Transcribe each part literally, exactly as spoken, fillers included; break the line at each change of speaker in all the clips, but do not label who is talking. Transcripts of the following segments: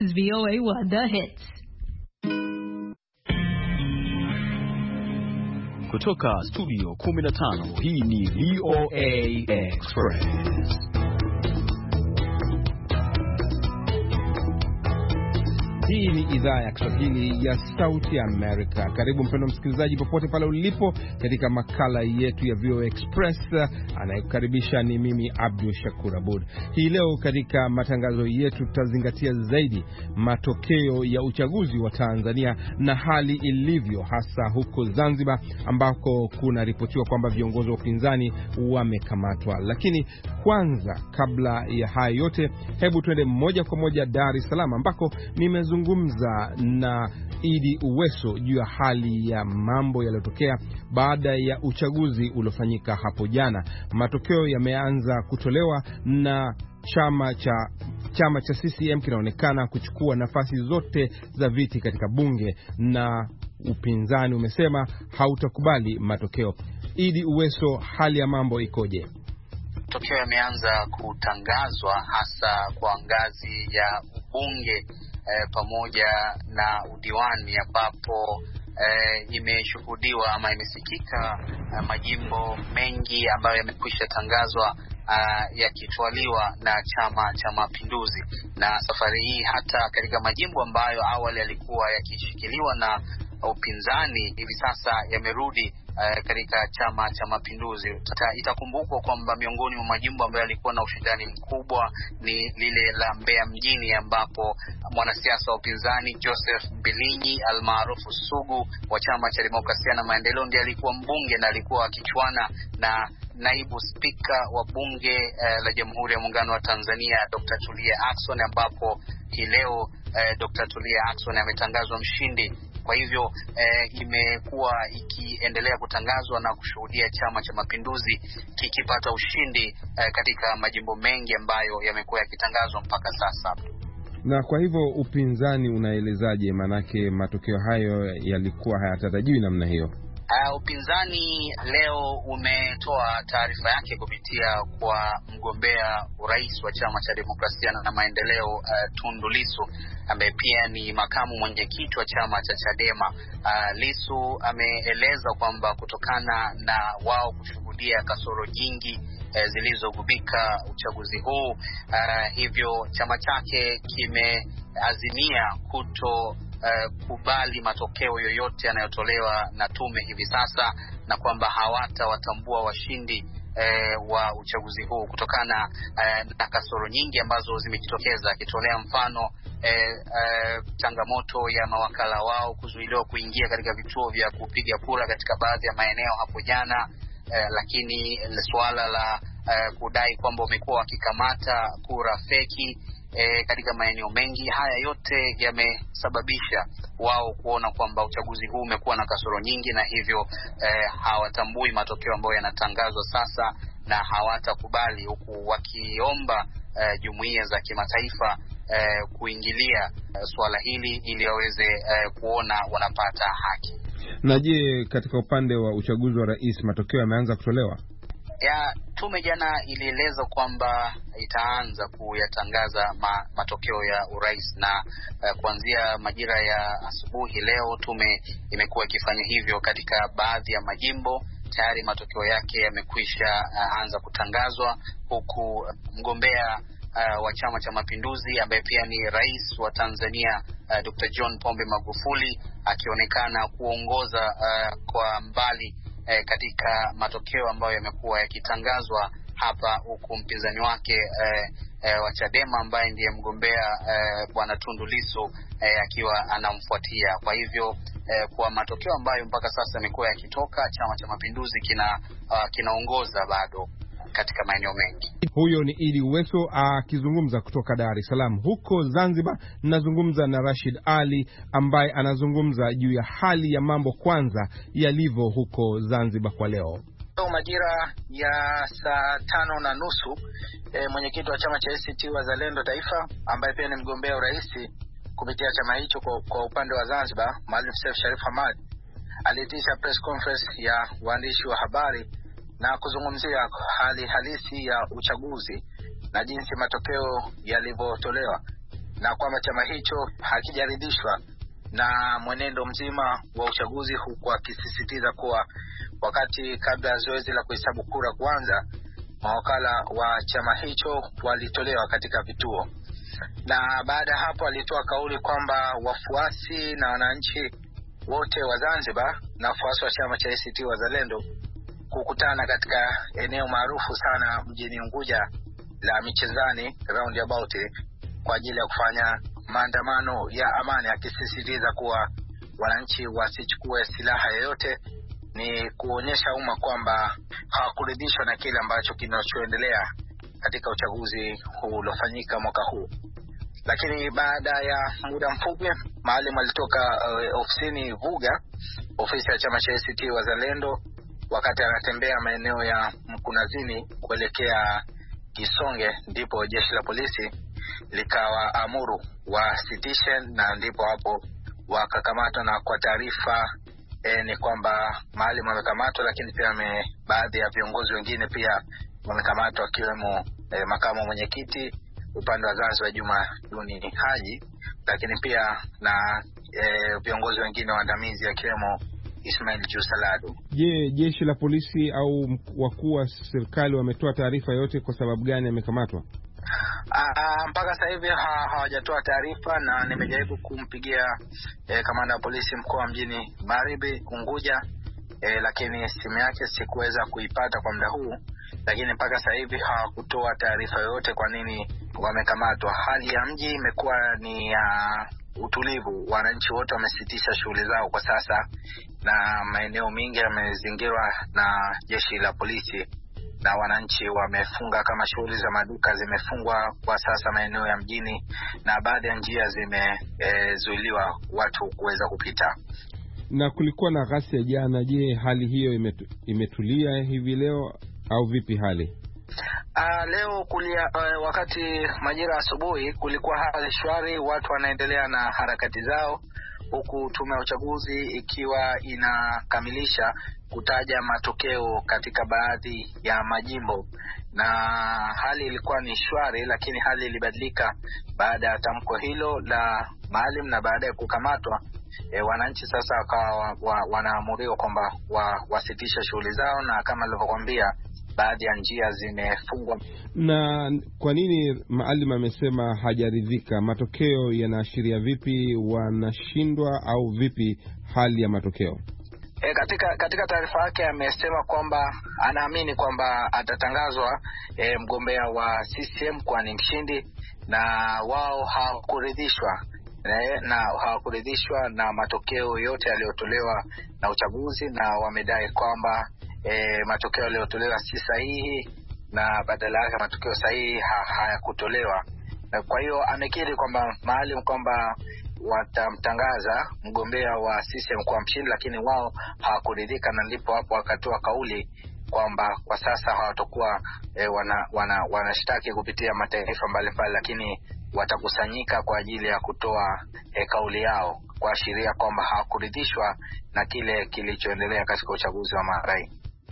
V O A one The Hits.
Kutoka studio kumi na tano, hii ni V O A Express.
Hii ni idhaa ya Kiswahili ya Sauti ya Amerika. Karibu mpendwa msikilizaji popote pale ulipo katika makala yetu ya V O A Express. Anayekukaribisha ni mimi Abdul Shakur Abud. Hii leo katika matangazo yetu tutazingatia zaidi matokeo ya uchaguzi wa Tanzania na hali ilivyo hasa huko Zanzibar ambako kuna ripotiwa kwamba viongozi wa upinzani wamekamatwa. Lakini kwanza kabla ya hayo yote, hebu tuende moja kwa moja Dar es Salaam ambako nimezungumza Gumza na Idi Uweso juu ya hali ya mambo yaliyotokea baada ya uchaguzi uliofanyika hapo jana. Matokeo yameanza kutolewa na chama cha chama cha C C M kinaonekana kuchukua nafasi zote za viti katika bunge na upinzani umesema hautakubali matokeo. Idi Uweso, hali ya mambo ikoje?
Matokeo yameanza kutangazwa hasa kwa ngazi ya ubunge E, pamoja na udiwani ambapo e, imeshuhudiwa ama imesikika e, majimbo mengi ambayo yamekwisha tangazwa yakitwaliwa na Chama cha Mapinduzi, na safari hii hata katika majimbo ambayo awali yalikuwa yakishikiliwa na upinzani hivi sasa yamerudi Uh, katika Chama cha Mapinduzi. Itakumbukwa kwamba miongoni mwa majimbo ambayo yalikuwa na ushindani mkubwa ni lile la Mbeya mjini ambapo mwanasiasa wa upinzani Joseph Mbilinyi almaarufu Sugu wa Chama cha Demokrasia na Maendeleo ndiye alikuwa mbunge na alikuwa akichuana na naibu spika wa bunge uh, la Jamhuri ya Muungano wa Tanzania Doctor Tulia Ackson, ambapo hii leo uh, Doctor Tulia Ackson ametangazwa mshindi. Kwa hivyo eh, imekuwa ikiendelea kutangazwa na kushuhudia Chama cha Mapinduzi kikipata ushindi eh, katika majimbo mengi ambayo yamekuwa yakitangazwa mpaka sasa.
Na kwa hivyo upinzani unaelezaje, manake matokeo hayo yalikuwa hayatarajiwi namna hiyo?
Uh, upinzani leo umetoa taarifa yake kupitia kwa mgombea urais wa Chama cha Demokrasia na Maendeleo uh, Tundu Lissu ambaye pia ni makamu mwenyekiti wa chama cha Chadema. Uh, Lissu ameeleza kwamba kutokana na wao kushuhudia kasoro nyingi uh, zilizogubika uchaguzi huu, uh, hivyo chama chake kimeazimia kuto Uh, kubali matokeo yoyote yanayotolewa na tume hivi sasa, na kwamba hawatawatambua washindi uh, wa uchaguzi huu kutokana uh, na kasoro nyingi ambazo zimejitokeza, akitolea mfano uh, uh, changamoto ya mawakala wao kuzuiliwa kuingia katika vituo vya kupiga kura katika baadhi ya maeneo hapo jana, uh, lakini suala la uh, kudai kwamba wamekuwa wakikamata kura feki E, katika maeneo mengi. Haya yote yamesababisha wao kuona kwamba uchaguzi huu umekuwa na kasoro nyingi, na hivyo e, hawatambui matokeo ambayo yanatangazwa sasa na hawatakubali, huku wakiomba e, jumuiya za kimataifa e, kuingilia e, swala hili ili waweze e, kuona wanapata haki.
Na je, katika upande wa uchaguzi wa rais matokeo yameanza kutolewa?
Ya tume jana ilieleza kwamba itaanza kuyatangaza ma, matokeo ya urais, na uh, kuanzia majira ya asubuhi leo tume imekuwa ikifanya hivyo katika baadhi ya majimbo. Tayari matokeo yake yamekwisha uh, anza kutangazwa, huku mgombea uh, wa Chama cha Mapinduzi ambaye pia ni rais wa Tanzania uh, Doctor John Pombe Magufuli akionekana kuongoza uh, kwa mbali E, katika matokeo ambayo yamekuwa yakitangazwa hapa, huku mpinzani wake e, e, wa Chadema ambaye ndiye mgombea e, Bwana Tundu Lissu e, akiwa anamfuatia. Kwa hivyo e, kwa matokeo ambayo mpaka sasa yamekuwa yakitoka, Chama cha Mapinduzi kina uh, kinaongoza bado katika maeneo mengi.
Huyo ni Idi Uweso akizungumza kutoka Dar es Salaam. Huko Zanzibar nazungumza na Rashid Ali ambaye anazungumza juu ya hali ya mambo kwanza yalivyo huko Zanzibar kwa leo.
Majira ya saa tano na nusu e, mwenyekiti wa chama cha A C T Wazalendo Taifa ambaye pia ni mgombea urais kupitia chama hicho kwa, kwa upande wa Zanzibar, Maalim Seif Sharif Hamad aliitisha press conference ya waandishi wa habari na kuzungumzia hali halisi ya uchaguzi na jinsi matokeo yalivyotolewa. na kwamba chama hicho hakijaridhishwa na mwenendo mzima wa uchaguzi, huku akisisitiza kuwa wakati kabla ya zoezi la kuhesabu kura kuanza, mawakala wa chama hicho walitolewa katika vituo. Na baada hapo alitoa kauli kwamba wafuasi na wananchi wote wa Zanzibar na wafuasi wa chama cha A C T Wazalendo kukutana katika eneo maarufu sana mjini Unguja la Michezani roundabout kwa ajili ya kufanya maandamano ya amani, akisisitiza kuwa wananchi wasichukue silaha yoyote, ni kuonyesha umma kwamba hawakuridhishwa na kile ambacho kinachoendelea katika uchaguzi huu uliofanyika mwaka huu. Lakini baada ya muda mfupi, Maalim alitoka uh, ofisini Vuga, ofisi ya chama cha A C T Wazalendo, wakati anatembea maeneo ya Mkunazini kuelekea Kisonge, ndipo jeshi la polisi likawa amuru wasitishe, na ndipo hapo wakakamatwa. Na kwa taarifa e, ni kwamba Maalim amekamatwa, lakini pia me, baadhi ya viongozi wengine pia wamekamatwa, akiwemo e, makamu mwenyekiti upande wa Zanzibar Juma Duni Haji, lakini pia na e, viongozi wengine waandamizi akiwemo Ismail Jusaladu.
Je, jeshi la polisi au wakuu wa serikali wametoa taarifa yote kwa sababu gani amekamatwa?
Uh, mpaka sasa hivi ha, hawajatoa taarifa, na nimejaribu kumpigia eh, kamanda wa polisi mkoa mjini Magharibi Unguja, eh, lakini simu yake sikuweza kuipata kwa muda huu, lakini mpaka sasa hivi hawakutoa taarifa yoyote kwa nini wamekamatwa. Hali ya mji imekuwa ni ya uh, utulivu, wananchi wote wamesitisha shughuli zao kwa sasa, na maeneo mengi yamezingirwa na jeshi la polisi, na wananchi wamefunga, kama shughuli za maduka zimefungwa kwa sasa maeneo ya mjini, na baadhi ya njia zimezuiliwa e, watu kuweza kupita.
Na kulikuwa na ghasia jana. Je, hali hiyo imetu, imetulia hivi leo au vipi hali?
Uh, leo kulia, uh, wakati majira asubuhi kulikuwa hali shwari, watu wanaendelea na harakati zao, huku tume ya uchaguzi ikiwa inakamilisha kutaja matokeo katika baadhi ya majimbo, na hali ilikuwa ni shwari, lakini hali ilibadilika baada ya tamko hilo la Maalim na baada ya kukamatwa. E, wananchi sasa wakawa wa, wanaamuriwa kwamba wa, wasitisha shughuli zao, na kama nilivyokuambia baadhi ya njia zimefungwa.
Na kwa nini Maalim amesema hajaridhika? Matokeo yanaashiria vipi? Wanashindwa au vipi hali ya matokeo?
E, katika katika taarifa yake amesema kwamba anaamini kwamba atatangazwa e, mgombea wa C C M kwa ni mshindi, na wao hawakuridhishwa e, na hawakuridhishwa na matokeo yote yaliyotolewa na uchaguzi, na wamedai kwamba e, matokeo yaliyotolewa si sahihi, na badala yake matokeo sahihi hayakutolewa. Ha, kwa hiyo amekiri kwamba Maalim kwamba watamtangaza mgombea wa C C M kwa mshindi, lakini wao hawakuridhika, na ndipo hapo wakatoa kauli kwamba kwa sasa hawatakuwa e, wana wana wanashtaki kupitia mataifa mbalimbali, lakini watakusanyika kwa ajili ya kutoa e, kauli yao, kuashiria kwamba hawakuridhishwa na kile kilichoendelea katika uchaguzi wa marais.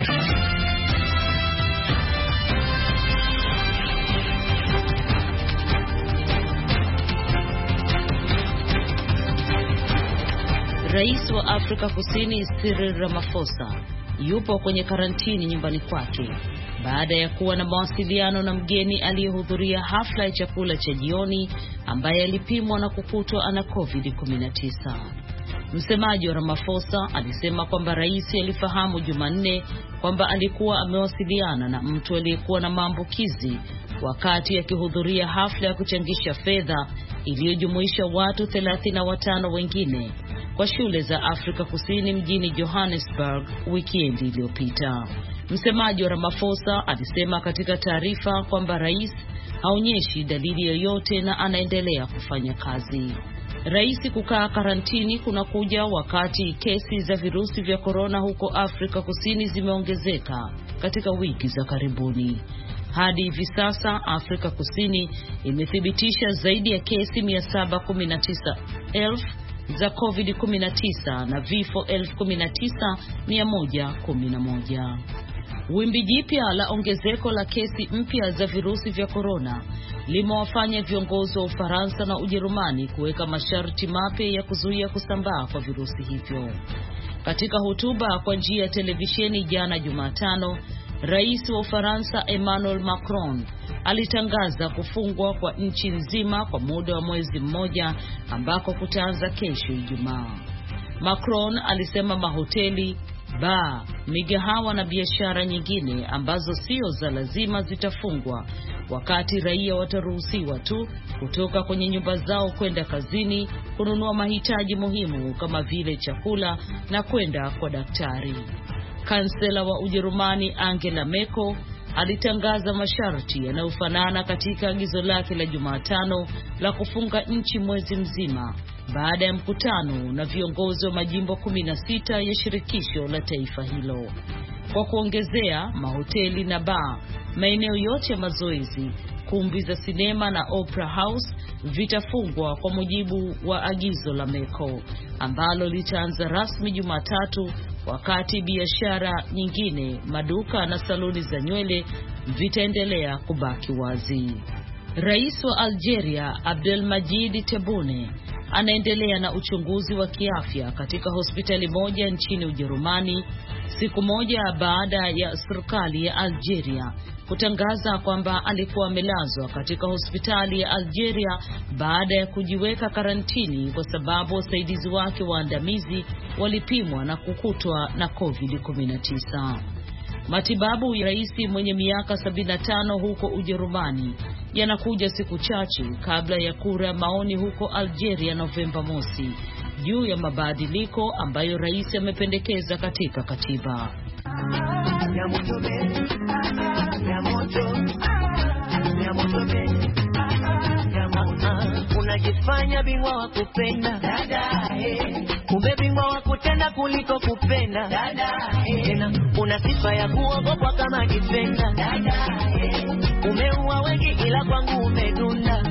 Rais wa Afrika Kusini Cyril Ramaphosa yupo kwenye karantini nyumbani kwake baada ya kuwa na mawasiliano na mgeni aliyehudhuria hafla ya chakula cha jioni ambaye alipimwa na kukutwa ana covid kumi na tisa. Msemaji wa Ramaphosa alisema kwamba rais alifahamu Jumanne kwamba alikuwa amewasiliana na mtu aliyekuwa na maambukizi wakati akihudhuria hafla ya kuchangisha fedha iliyojumuisha watu thelathini na watano wengine kwa shule za Afrika Kusini mjini Johannesburg wikendi iliyopita. Msemaji wa Ramaphosa alisema katika taarifa kwamba rais haonyeshi dalili yoyote na anaendelea kufanya kazi. Rais kukaa karantini kunakuja wakati kesi za virusi vya korona huko Afrika Kusini zimeongezeka katika wiki za karibuni. Hadi hivi sasa Afrika Kusini imethibitisha zaidi ya kesi mia saba kumi na tisa elfu za covid kumi na tisa na vifo elfu kumi na tisa mia moja kumi na moja. Wimbi jipya la ongezeko la kesi mpya za virusi vya korona limewafanya viongozi wa Ufaransa na Ujerumani kuweka masharti mapya ya kuzuia kusambaa kwa virusi hivyo. Katika hotuba kwa njia ya televisheni jana Jumatano, Rais wa Ufaransa Emmanuel Macron alitangaza kufungwa kwa nchi nzima kwa muda wa mwezi mmoja ambako kutaanza kesho Ijumaa. Macron alisema mahoteli, baa, migahawa na biashara nyingine ambazo sio za lazima zitafungwa, wakati raia wataruhusiwa tu kutoka kwenye nyumba zao kwenda kazini, kununua mahitaji muhimu kama vile chakula na kwenda kwa daktari. Kansela wa Ujerumani Angela Merkel alitangaza masharti yanayofanana katika agizo lake la Jumatano la kufunga nchi mwezi mzima baada ya mkutano na viongozi wa majimbo kumi na sita ya shirikisho la taifa hilo. Kwa kuongezea, mahoteli na baa, maeneo yote ya mazoezi, kumbi za sinema na Opera House vitafungwa kwa mujibu wa agizo la Merkel ambalo litaanza rasmi Jumatatu, wakati biashara nyingine, maduka na saluni za nywele vitaendelea kubaki wazi. Rais wa Algeria Abdelmadjid Tebboune anaendelea na uchunguzi wa kiafya katika hospitali moja nchini Ujerumani, siku moja baada ya serikali ya Algeria kutangaza kwamba alikuwa amelazwa katika hospitali ya Algeria baada ya kujiweka karantini kwa sababu wasaidizi wake waandamizi walipimwa na kukutwa na covid kumi na tisa. Matibabu ya rais mwenye miaka sabini na tano huko Ujerumani yanakuja siku chache kabla ya kura maoni huko Algeria Novemba mosi juu ya mabadiliko ambayo rais amependekeza katika katiba.
Unajifanya bingwa wa kupenda dada, eh. Kumbe bingwa wa kutenda kuliko kupenda dada, eh. Tena una sifa ya kuogopa kama kipenda dada, eh. Umeua wengi ila kwangu umedunda.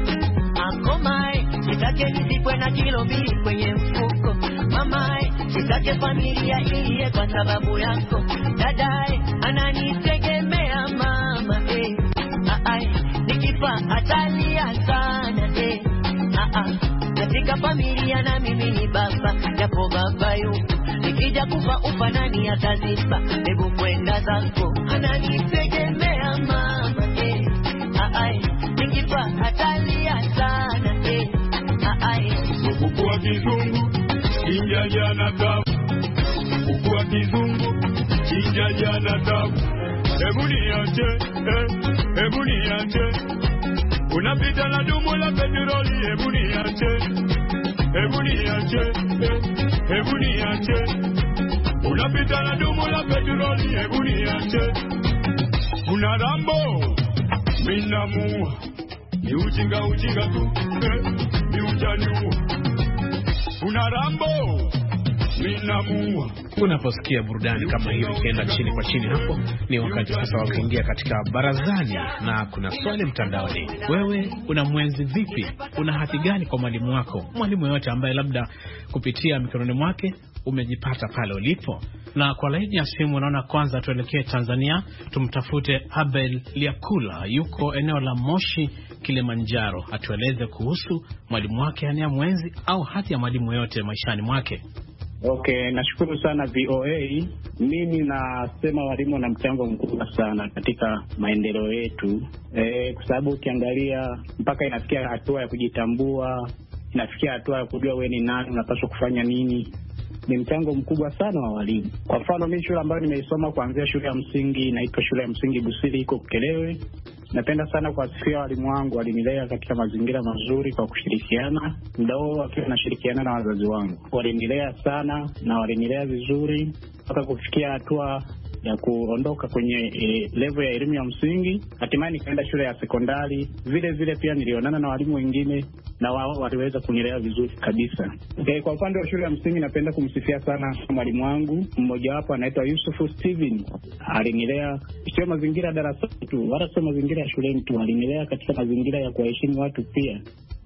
Akomae, sitake nizikwe na kilo mbili kwenye mfuko. Mamae, sitake familia ilie kwa sababu yako. Dadae, ananitegemea mama, eh. Aai, nikifa atalia sana, eh. Aa, katika familia na mimi ni baba, japo baba yuko. Nikija kufa ufa nani ataziba, hebu kwenda zako. Ananitegemea mama, eh. Aai, nikifa atalia sana, eh. Aai,
ukukua kizungu chinja jana tabu, ukukua kizungu chinja jana tabu. Hebu niache, eh, hebu niache. Unapita na dumu la petroli, hebu niache. Hebu niache, eh, hebu niache. Unapita na dumu la petroli, hebu niache. Una Rambo, minamu. Ni ujinga ujinga tu, eh, ni ujaniu. Una Rambo, minamu.
Unaposikia burudani kama hiyo ikienda chini kwa chini, hapo ni wakati sasa wa kuingia katika barazani, na kuna swali mtandaoni. Wewe una mwenzi vipi? Una hati gani kwa mwalimu wako? Mwalimu yote ambaye labda kupitia mikononi mwake umejipata pale ulipo. Na kwa laini ya simu naona kwanza tuelekee Tanzania, tumtafute Abel Liakula, yuko eneo la Moshi, Kilimanjaro, atueleze kuhusu mwalimu wake ania mwenzi au hati ya mwalimu yote maishani mwake.
Okay, nashukuru sana V O A. Mimi nasema walimu wana mchango mkubwa sana katika maendeleo yetu. Eh, kwa sababu ukiangalia mpaka inafikia hatua ya kujitambua, inafikia hatua ya kujua wewe ni nani, unapaswa kufanya nini. Ni mchango mkubwa sana wa walimu. Kwa mfano mimi shule ambayo nimeisoma kuanzia shule ya msingi inaitwa shule ya msingi Busiri, iko Kelewe. Napenda sana kuwasifia walimu wangu, walinilea katika mazingira mazuri kwa kushirikiana. Muda huo wakiwa nashirikiana na wazazi wangu, walinilea sana na walinilea vizuri mpaka kufikia hatua ya kuondoka kwenye e, level ya elimu ya msingi. Hatimaye nikaenda shule ya sekondari. Vile vile pia nilionana na walimu wengine na wao waliweza kunilea vizuri kabisa. Okay, kwa upande wa shule ya msingi napenda kumsifia sana mwalimu wangu. Mmoja wapo anaitwa Yusuf Steven. Alinilea sio mazingira darasani tu, wala sio mazingira ya shuleni tu, alinilea katika mazingira ya kuheshimu watu pia.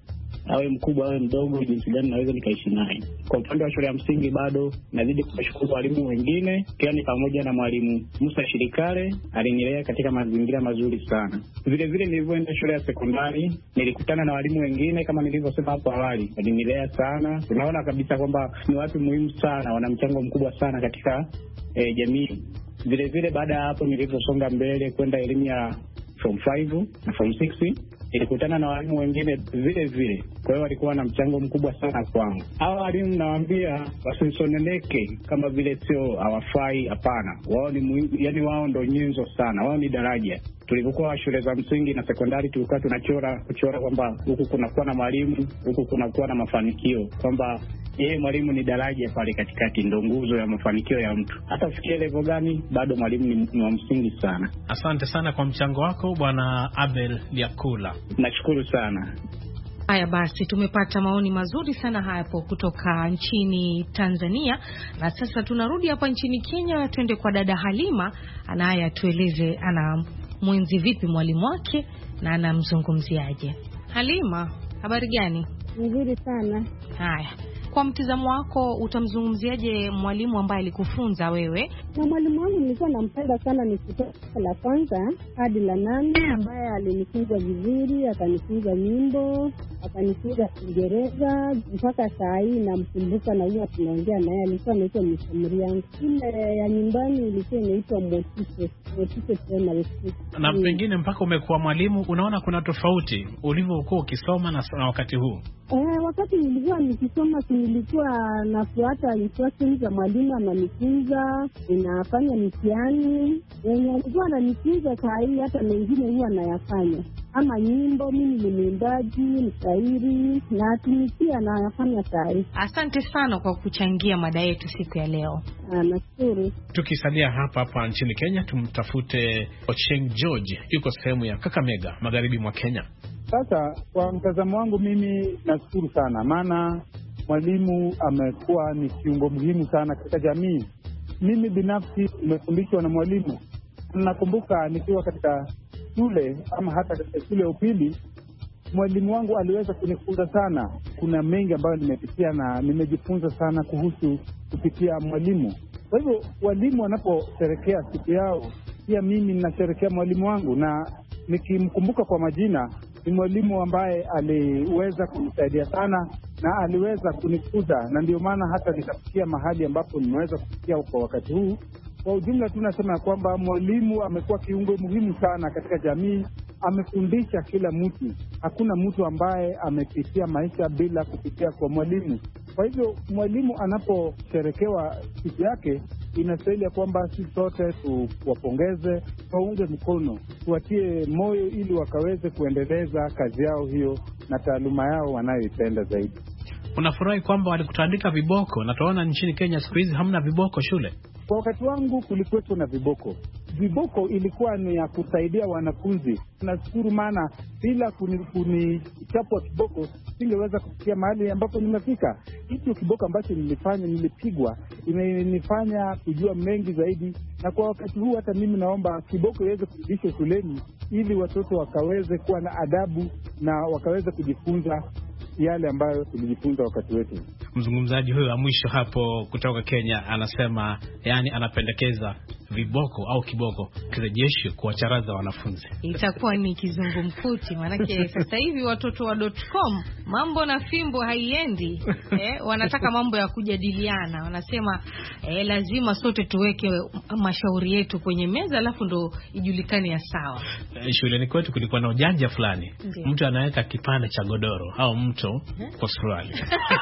awe mkubwa awe mdogo, jinsi gani naweza nikaishi naye. Kwa upande wa shule ya msingi bado nazidi kuwashukuru walimu wengine, pia ni pamoja na mwalimu Musa Shirikale, alinilea katika mazingira mazuri sana. Vile vile nilivyoenda shule ya sekondari nilikutana na walimu wengine kama nilivyosema hapo awali, alinilea sana. Tunaona kabisa kwamba ni watu muhimu sana, wana mchango mkubwa sana katika eh, jamii. Vile vile baada ya hapo nilivyosonga mbele kwenda elimu ya form five na form six, nilikutana na walimu wengine vile vile. Kwa hiyo walikuwa na mchango mkubwa sana kwangu. Hao walimu nawaambia wasisoneneke kama vile sio hawafai, hapana. Wao ni yani wao ndio nyenzo sana. Wao ni daraja. Tulipokuwa shule za msingi na sekondari tulikuwa tunachora kuchora kwamba huku kunakuwa na mwalimu, huku kunakuwa na mafanikio, kwamba yeye mwalimu ni daraja pale katikati, ndio nguzo ya mafanikio ya mtu. Hata ufikie level gani, bado mwalimu ni, ni wa msingi sana.
Asante sana kwa mchango wako Bwana Abel Lyakula.
Nashukuru sana.
Haya basi, tumepata maoni mazuri sana hapo kutoka nchini Tanzania, na sasa tunarudi hapa nchini Kenya. Twende kwa dada Halima, anaye atueleze ana mwenzi vipi mwalimu wake na anamzungumziaje. Halima, habari gani?
Nzuri sana.
Haya, kwa mtazamo wako utamzungumziaje mwalimu ambaye alikufunza wewe?
Na mwalimu wangu nilikuwa nampenda sana, ni kutoka la kwanza hadi la nane, ambaye alinifunza vizuri, akanifunza nyimbo, akanifunza Kiingereza, mpaka saa hii namkumbuka na huwa tunaongea naye. Alikuwa anaitwa mshauri yangu. Ile ya nyumbani ilikuwa inaitwa Motishe, Motishe Primary School.
Na pengine mpaka umekuwa mwalimu, unaona kuna tofauti ulivyokuwa ukisoma na, na wakati huu?
Eh, wakati nilikuwa nikisoma nilikuwa nafuata instructions za mwalimu ananifunza, ninafanya mitihani. Yenye alikuwa ananifunza saa hii hata mengine huwa nayafanya. Ama nyimbo, mimi ni mwimbaji, mshairi, na atumikia na nayafanya saa hii.
Asante sana kwa kuchangia mada yetu siku ya leo.
Ah, nashukuru.
Tukisalia hapa hapa nchini Kenya, tumtafute Ocheng George, yuko sehemu ya Kakamega, magharibi mwa Kenya.
Sasa kwa mtazamo wangu mimi nashukuru sana, maana mwalimu amekuwa ni kiungo muhimu sana katika jamii. Mimi binafsi nimefundishwa na mwalimu. Nakumbuka nikiwa katika shule ama hata katika shule ya upili, mwalimu wangu aliweza kunifunza sana. Kuna mengi ambayo nimepitia na nimejifunza sana kuhusu kupitia mwalimu. Kwa hivyo walimu wanaposherekea siku yao, pia mimi ninasherekea mwalimu wangu, na nikimkumbuka kwa majina, ni mwalimu ambaye aliweza kunisaidia sana na aliweza kunikuza, na ndio maana hata nikafikia mahali ambapo nimeweza kufikia kwa wakati huu. Kwa ujumla tunasema kwamba mwalimu amekuwa kiungo muhimu sana katika jamii. Amefundisha kila mtu. Hakuna mtu ambaye amepitia maisha bila kupitia kwa mwalimu. Kwa hivyo mwalimu anaposherekewa siku yake, inastahili kwamba sisi sote tuwapongeze, tuwaunge mkono, tuwatie moyo ili wakaweze kuendeleza kazi yao hiyo na taaluma yao wanayoipenda zaidi.
Unafurahi kwamba walikutandika viboko, na tunaona nchini Kenya siku hizi hamna viboko shule?
Kwa wakati wangu kulikuwepo na viboko. Viboko ilikuwa ni ya kusaidia wanafunzi. Nashukuru, maana bila kunichapwa kiboko singeweza kufikia mahali ambapo nimefika. Hicho kiboko ambacho nilifanya, nilipigwa, imenifanya kujua mengi zaidi. Na kwa wakati huu hata mimi naomba kiboko iweze kurudishwa shuleni ili watoto wakaweze kuwa na adabu na wakaweze kujifunza yale ambayo tulijifunza wakati wetu.
Mzungumzaji huyo wa mwisho hapo kutoka Kenya anasema, yani anapendekeza viboko au kiboko kirejeshwe kuwacharaza wanafunzi.
Itakuwa ni kizungumkuti, manake sasa hivi watoto wa .com mambo na fimbo haiendi. eh, wanataka mambo ya kujadiliana. Wanasema eh, lazima sote tuweke mashauri yetu kwenye meza, alafu ndo ijulikane ya sawa.
Eh, shuleni kwetu kulikuwa na ujanja fulani. Mtu anaweka kipande cha godoro au mto kwa suruali.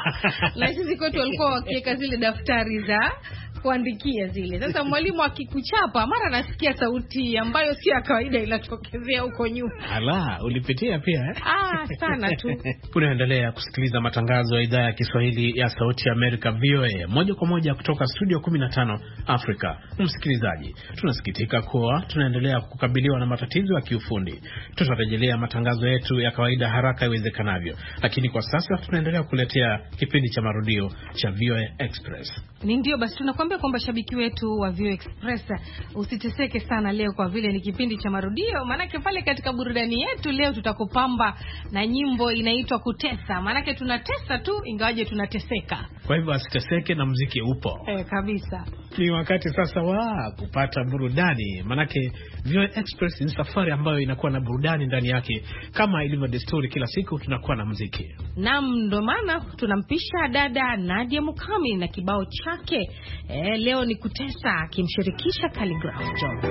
Na sisi kwetu walikuwa wakiweka zile daftari za kuandikia zile. Sasa mwalimu akikuchapa, mara nasikia sauti ambayo si ya kawaida inatokezea huko nyuma.
Ala, ulipitia pia eh?
Ah, sana tu.
Kunaendelea kusikiliza matangazo ya idhaa ya Kiswahili ya Sauti ya Amerika V O A moja kwa moja kutoka studio kumi na tano Afrika. Msikilizaji, tunasikitika kuwa tunaendelea kukabiliwa na matatizo ya kiufundi. Tutarejelea matangazo yetu ya kawaida haraka iwezekanavyo, lakini kwa sasa tunaendelea kuletea kipindi cha marudio cha V O A Express.
Ni ndio basi tunakwambia tunaona kwamba shabiki wetu wa Vio Express usiteseke sana leo kwa vile ni kipindi cha marudio, maana pale katika burudani yetu leo tutakupamba na nyimbo inaitwa Kutesa. Maana tunatesa tu ingawaje tunateseka.
Kwa hivyo asiteseke na muziki upo.
Eh, kabisa.
Ni wakati sasa wa kupata burudani. Maana Vio Express ni safari ambayo inakuwa na burudani ndani yake. Kama ilivyo desturi, kila siku tunakuwa na muziki.
Naam, ndo maana tunampisha dada Nadia Mukami na kibao chake. Eh, leo ni Kutesa akimshirikisha Khaligraph Jones.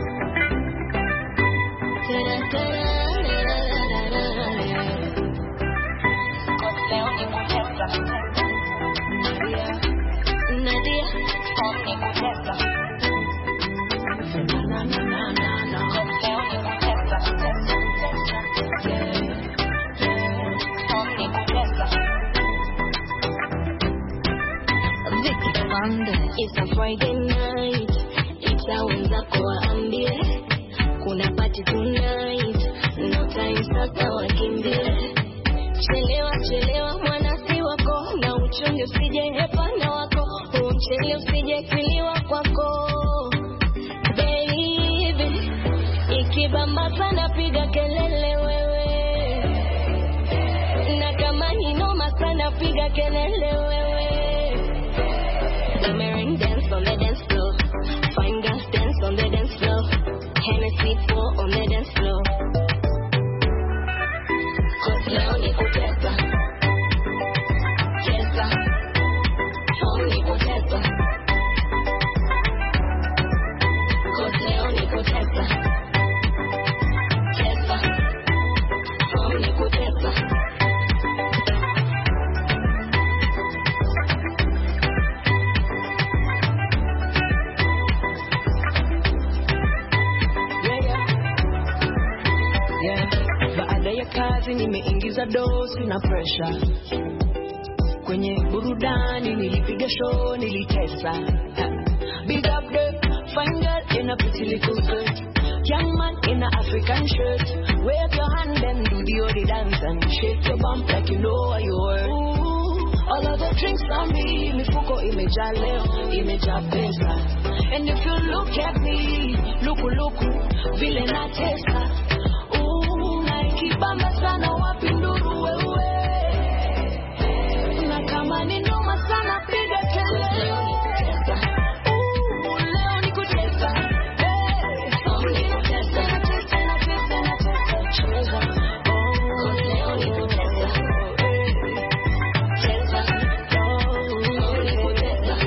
It's a Friday night, itaanza kuambia kuna party tonight, no time sasa wakimbie. Chelewa chelewa mwana si wako, na uchunge usije hepana wako, uchele usije kiliwa kwako. Baby, ikibamba sana piga kelele wewe, na kama ni noma sana piga kelele wewe. Boomerang dance on the dance floor, fine girls dance on the dance floor, Hennessy pour on the dance floor. Cause leo ni kutesa, kesa, leo ni kutesa. Cause leo ni kutesa, kesa, leo ni kutesa. Kazi nimeingiza dosi na pressure, kwenye burudani nilipiga show nilitesa. Big up the fine girl in a pretty little skirt, young man in a African shirt. Wave your hand and do the odi dance and shake your bump like you know what you were. Ooh, all of the drinks on me, mifuko imejaa leo, imejaa pesa. And if you look at me, luku luku vile na tesa. Kibamba sana wapi nduru wewe, na kama ni noma sana piga kelele. Leo ni kutesa, ooh, leo ni kutesa, hey, leo ni kutesa, na tesa, na tesa, na tesa, cheza, oh, leo ni kutesa, hey, cheza, oh, leo ni kutesa.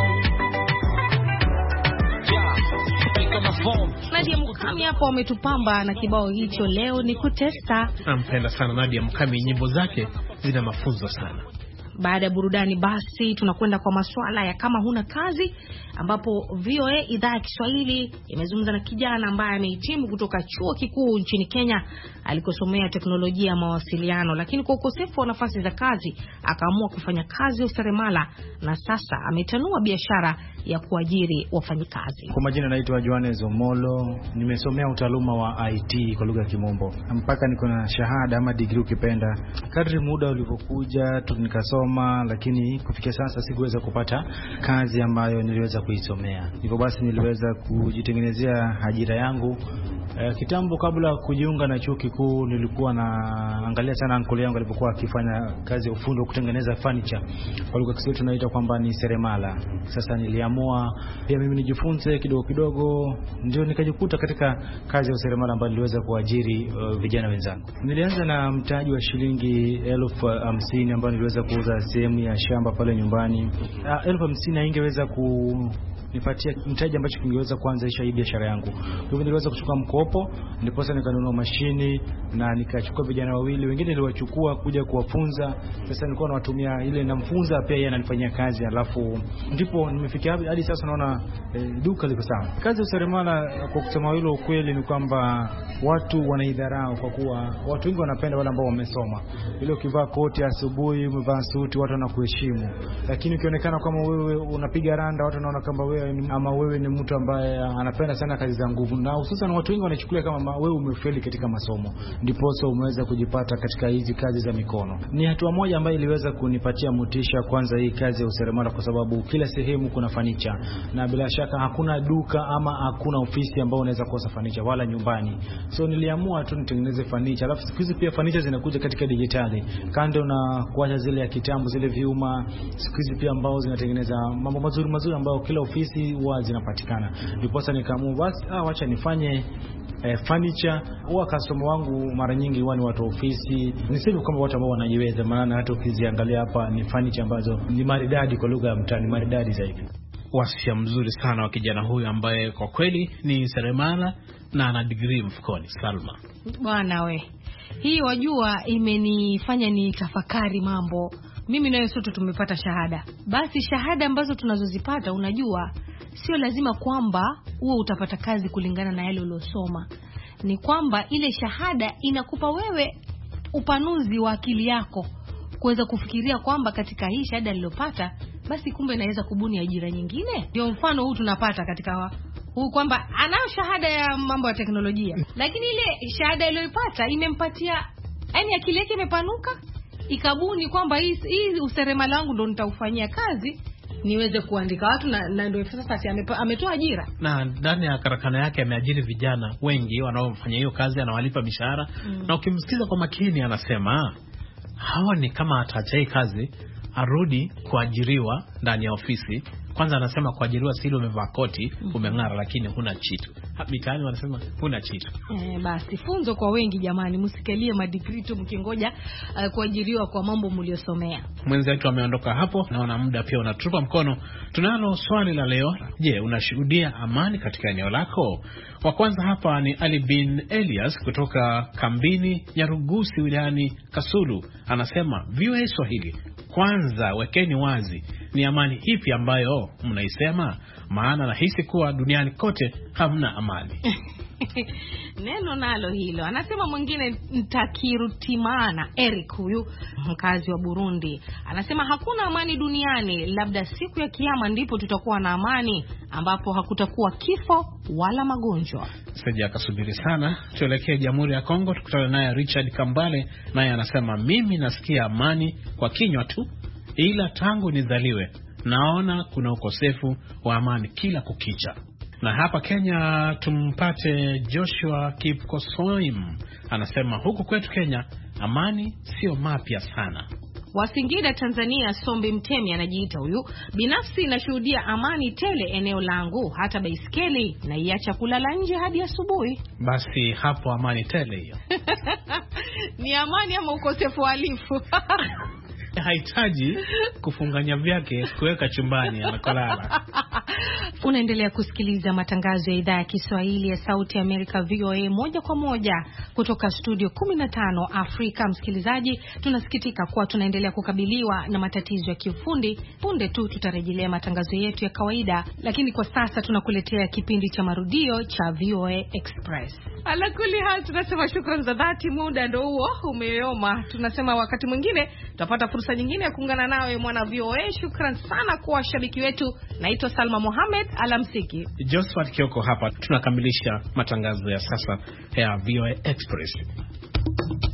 Nadia Mukami hapo wametupamba na kibao hicho leo ni Kutesa.
Nampenda sana Nadia Mukami, nyimbo zake zina mafunzo sana.
Baada ya burudani basi tunakwenda kwa masuala ya kama huna kazi, ambapo V O A idhaa ya Kiswahili imezungumza na kijana ambaye amehitimu kutoka chuo kikuu nchini Kenya alikosomea teknolojia ya mawasiliano, lakini kwa ukosefu wa nafasi za kazi akaamua kufanya kazi ya useremala na sasa ametanua biashara ya kuajiri wafanyikazi.
Kwa majina naitwa Johannes Omolo, nimesomea utaaluma wa I T kwa lugha ya Kimombo. Mpaka niko na shahada ama degree ukipenda. Kadri muda ulipokuja nikasoma, lakini kufikia sasa sikuweza kupata kazi ambayo niliweza kuisomea. Hivyo basi niliweza kujitengenezea ajira yangu. E, kitambo kabla kujiunga na chuo kikuu nilikuwa na angalia sana uncle yangu alipokuwa akifanya kazi ya ufundi wa kutengeneza furniture. Kwa lugha ya Kiswahili tunaita kwamba ni seremala. Sasa niliamua pia mimi nijifunze kidogo kidogo, ndio nikajikuta katika kazi ya useremala ambayo niliweza kuajiri uh, vijana wenzangu. Nilianza na mtaji wa shilingi elfu hamsini ambayo niliweza kuuza sehemu ya shamba pale nyumbani. Uh, elfu hamsini haingeweza ku nipatia mtaji ambacho kingeweza kuanzisha hii biashara yangu. Kwa hivyo niliweza kuchukua mkopo, ndipo sasa nikanunua mashini na nikachukua vijana wawili wengine niliwachukua kuja kuwafunza. Sasa nilikuwa nawatumia ile namfunza pia yeye ananifanyia kazi, alafu ndipo nimefikia hadi sasa naona e, duka liko sawa. Kazi ya useremala kwa kusema hilo ukweli ni kwamba watu wanaidharau kwa kuwa watu wengi wanapenda wale ambao wamesoma. Ile ukivaa koti asubuhi, umevaa suti, watu wanakuheshimu. Lakini ukionekana kama wewe unapiga randa, watu wanaona kama wewe wewe ama wewe ni mtu ambaye anapenda sana kazi za nguvu, na hususan watu wengi wanachukulia kama wewe umefeli katika masomo ndipo sasa umeweza kujipata katika hizi kazi za mikono. Ni hatua moja ambayo iliweza kunipatia motisha kwanza hii kazi ya useremala, kwa sababu kila sehemu kuna fanicha, na bila shaka hakuna duka ama hakuna ofisi ambayo unaweza kosa fanicha wala nyumbani. So niliamua tu nitengeneze fanicha. Alafu siku hizi pia fanicha zinakuja katika digitali, kando na kuacha zile ya kitambo zile vyuma, siku hizi pia ambao zinatengeneza mambo mazuri mazuri ambayo kila ofisi huwa zinapatikana. Ndipo sasa nikaamua basi ah, wacha nifanye eh, furniture. Huwa customer wangu mara nyingi huwa ni watu ofisi. Niseme kwamba watu ambao wanajiweza, maana hata ukiziangalia hapa ni furniture ambazo ni maridadi, kwa lugha ya mtaani maridadi zaidi.
Wasia mzuri sana wa kijana huyu ambaye kwa kweli ni seremala na ana degree mfukoni. Salma
bwana we, hii wajua imenifanya ni tafakari mambo. Mimi nayo sote tumepata shahada. Basi shahada ambazo tunazozipata, unajua sio lazima kwamba uwe utapata kazi kulingana na yale uliosoma. Ni kwamba ile shahada inakupa wewe upanuzi wa akili yako kuweza kufikiria kwamba katika hii shahada niliyopata basi kumbe naweza kubuni ajira nyingine. Ndio mfano huu tunapata katika huu kwamba anayo shahada ya mambo ya teknolojia, lakini ile shahada aliyoipata imempatia, yani akili yake imepanuka, ikabuni kwamba hii hii useremala wangu ndo nitaufanyia kazi niweze kuandika watu, na, na ndio sasa ametoa ajira.
Na ndani ya karakana yake ameajiri vijana wengi wanaofanya hiyo kazi, anawalipa mishahara. Mm. Na ukimsikiza kwa makini anasema hawa ni kama ataacha hii kazi arudi kuajiriwa ndani ya ofisi. Kwanza anasema kuajiriwa si ile umevaa koti, umeng'ara lakini huna chitu. Mitaani wanasema huna chitu.
Eh, basi funzo kwa wengi jamani, msikelie madigrii tu mkingoja uh, kuajiriwa kwa mambo mliosomea.
Mwenzetu ameondoka hapo, naona muda pia unatupa mkono. Tunalo swali la leo. Je, unashuhudia amani katika eneo lako? Wa kwanza hapa ni Ali bin Elias kutoka Kambini Nyarugusi wilayani Kasulu. Anasema V O A Swahili, kwanza wekeni wazi ni amani ipi ambayo mnaisema, maana nahisi kuwa duniani kote hamna amani.
Neno nalo hilo. Anasema mwingine Ntakirutimana Eric, huyu mkazi wa Burundi, anasema hakuna amani duniani, labda siku ya kiyama ndipo tutakuwa na amani ambapo hakutakuwa kifo wala magonjwa.
Sija akasubiri sana, tuelekee Jamhuri ya Kongo tukutane naye Richard Kambale, naye anasema mimi nasikia amani kwa kinywa tu, ila tangu nizaliwe naona kuna ukosefu wa amani kila kukicha. Na hapa Kenya tumpate Joshua Kipkosoim, anasema huku kwetu Kenya amani sio mapya sana.
Wasingida Tanzania Sombi Mtemi anajiita huyu, binafsi nashuhudia amani tele eneo langu, hata baiskeli na iacha kulala nje hadi asubuhi.
Basi hapo amani tele hiyo.
Ni amani ama ukosefu wa alifu?
Haitaji kufunganya vyake kuweka chumbani anakolala.
Unaendelea kusikiliza matangazo ya idhaa ya Kiswahili ya Sauti ya Amerika V O A moja kwa moja kutoka studio kumi na tano Afrika. Msikilizaji, tunasikitika kuwa tunaendelea kukabiliwa na matatizo ya kiufundi. Punde tu tutarejelea matangazo yetu ya kawaida, lakini kwa sasa tunakuletea kipindi cha marudio cha V O A Express. Alakuli hal, tunasema shukrani za dhati, muda ndio huo umeyoma. Tunasema wakati mwingine tutapata fursa nyingine ya kuungana nawe mwana V O A. Shukrani sana kwa washabiki wetu. Naitwa Salma Mohamed, alamsiki.
Josephat Kioko hapa, tunakamilisha matangazo ya sasa ya V O A Express.